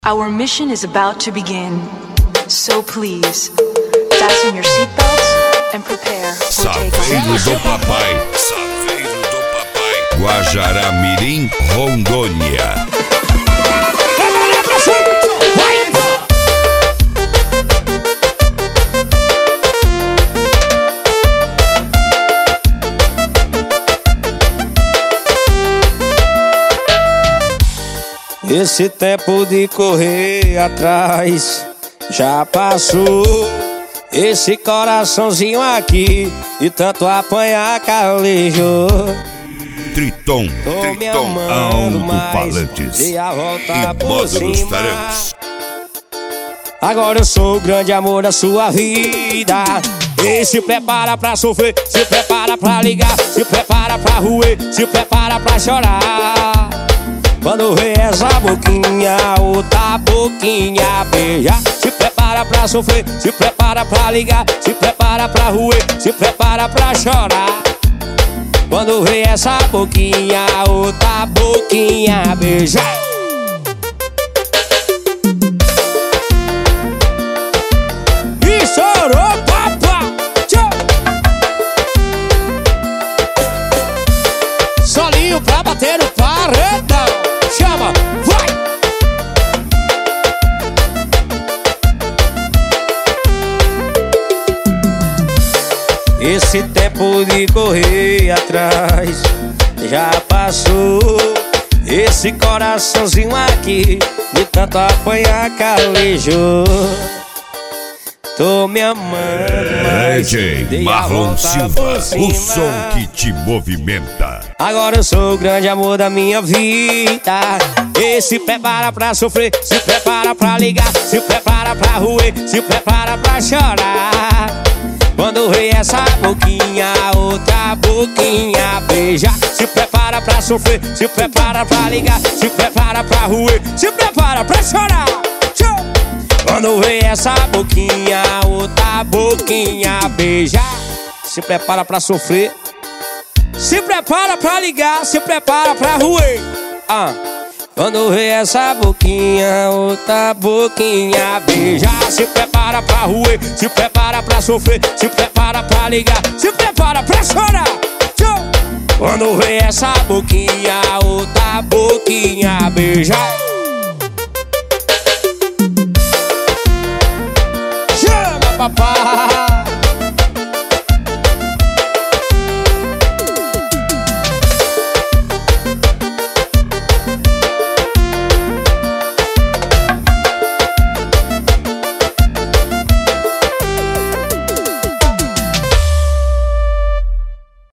Our mission is about to begin, so please, fasten your seatbelts and prepare for Saveiro do Papai, Saveiro do Papai, Guajará-Mirim, Rondônia. Esse tempo de correr atrás já passou. Esse coraçãozinho aqui de tanto apanhar calejou. Triton, alto-falantes e a volta e por módulos cima. tarantes. Agora eu sou o grande amor da sua vida. E se prepara pra sofrer, se prepara pra ligar, se prepara pra roer, se prepara pra chorar. Quando vê essa boquinha, outra boquinha beijar. Se prepara pra sofrer, se prepara pra ligar, se prepara pra roer, se prepara pra chorar. Quando vê essa boquinha, outra boquinha beijar. E chorou, papá! Solinho pra bater no paredão. Chama, vai! Esse tempo de correr atrás já passou. Esse coraçãozinho aqui de tanto apanhar calejou. Tô me amando, mas DJ dei a Marlon volta Silva, por o cima. som que te movimenta. Agora eu sou o grande amor da minha vida. E se prepara pra sofrer, se prepara pra ligar, se prepara pra roer, se prepara pra chorar. Quando vê essa boquinha, outra boquinha beijar. Se prepara pra sofrer, se prepara pra ligar, se prepara pra roer, se prepara pra chorar. Quando vê essa boquinha, outra boquinha beijar. Se prepara pra sofrer, se prepara pra ligar, se prepara pra roer. Quando vê essa boquinha, outra boquinha beijar. Se prepara pra roer, se prepara pra sofrer, se prepara pra ligar, se prepara pra chorar. Quando vê essa boquinha, outra boquinha beijar.